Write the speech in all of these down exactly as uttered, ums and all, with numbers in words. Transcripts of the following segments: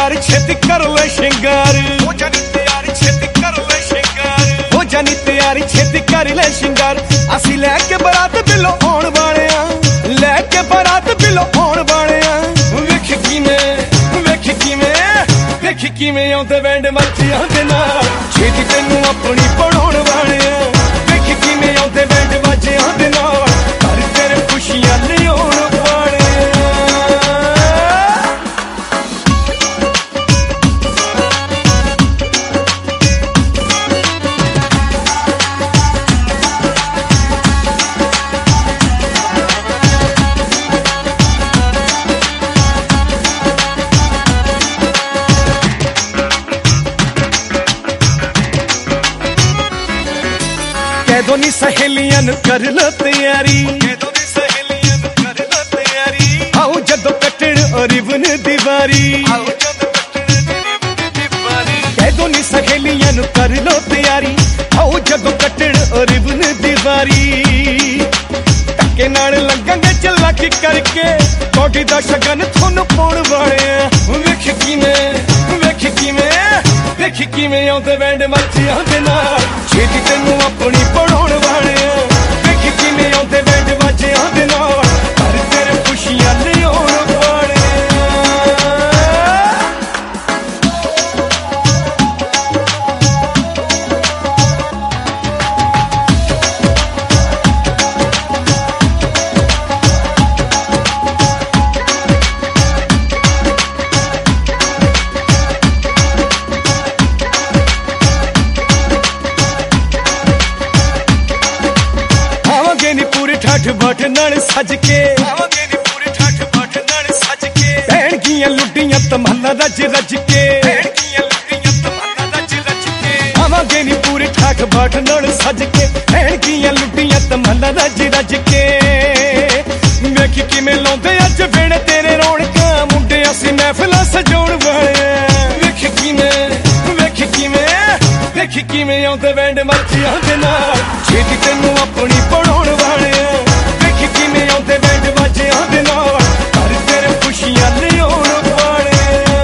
तैयार छेती कर ले शिंगार, हो जानी तैयार छेती कर ले शिंगार, हो जानी तैयार छेती कर ले शिंगार। असी लैके बरात बिलो आउण वाले आ, लैके बरात बिलो आउण वाले आ। वेख किवें वेख किवें वेख किवें आउंदे बैंड माचियां दे नाल, छेती तैनूं अपनी बनाउण वाले आ। वेख किवें आउंदे बैंड माचियां दे नाल, घर तेरे खुशियां लियाउण वाले आ। कहदो नी सहेलियां कर लो तैयारी, कहदो नी सहेलियां कर लो तैयारी। आओ जदों कटण रिबन दी वारी, आओ जदों कटण रिबन दी वारी। कहदो नी सहेलियां कर लो तैयारी, आओ जदों कटण रिबन दी वारी। टक्के नाल लगेंगे चलाकी करके, कोठी दा शगन थोनू पाउण वाले आ। वेख किवें वेख किवें वेख किवें आउंदे बैंड माचियां दे नाल, छेती तैनूं अपनी बनाउण वाले आ। वेख किवें आउंदे बैंड माचियां दे नाल, घर तेरे खुशियां लियाउण वाले ठठ बठ नाल सज के, आवांगे नी पूरे ठठ बठ नाल सज के। भैणगियां लुड्डियां तमन्ना रज रज के, भैणगियां लुड्डियां तमन्ना रज रज के। आवांगे नी पूरे ठठ बठ नाल सज के, भैणगियां लुड्डियां तमन्ना रज रज के। वेख किवें लाउंदे अज वेणे तेरे रौणकां, मुंडे असीं महफिलां सजाउण वाले आ। वेख किवें वेख किवें वेख किवें आउंदे बैंड माचियां दे नाल, छेती तैनूं अपनी बनाउण वाले आ। वेख किवें आउंदे बैंड माचियां दे नाल, घर तेरे खुशियां लियाउण वाले आ।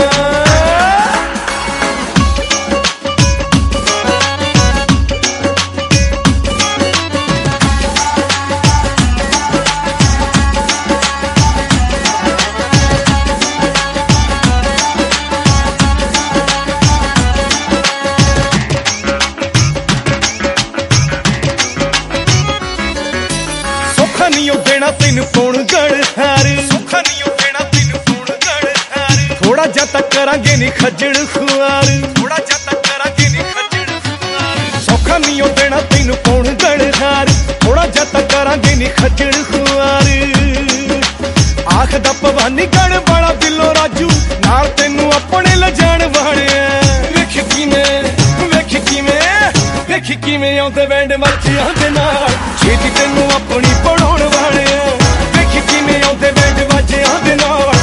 नहीं देना तेन पौण गढ़हार, सुखा नहीं देना तेन पौण गढ़हार। थोड़ा जा तक करांगे नी खजड़ खुआर, थोड़ा जा तक करांगे नी खजड़ खुआर। सौखा नहीं देना तेन पौण गढ़हार, थोड़ा जा तक करांगे नी खजड़ खुआर। आख दा भवानी गढ़ वाला दिलों राजू, नाल तेनू अपने लजाण वाले आ। वेख किवें वेख किवें वेख किवें आउंदे बैंड माचियां दे नाल, छेती तैनूं अपनी बनाउण वाले आ। वेख किवें आउंदे बैंड माचियां दे नाल,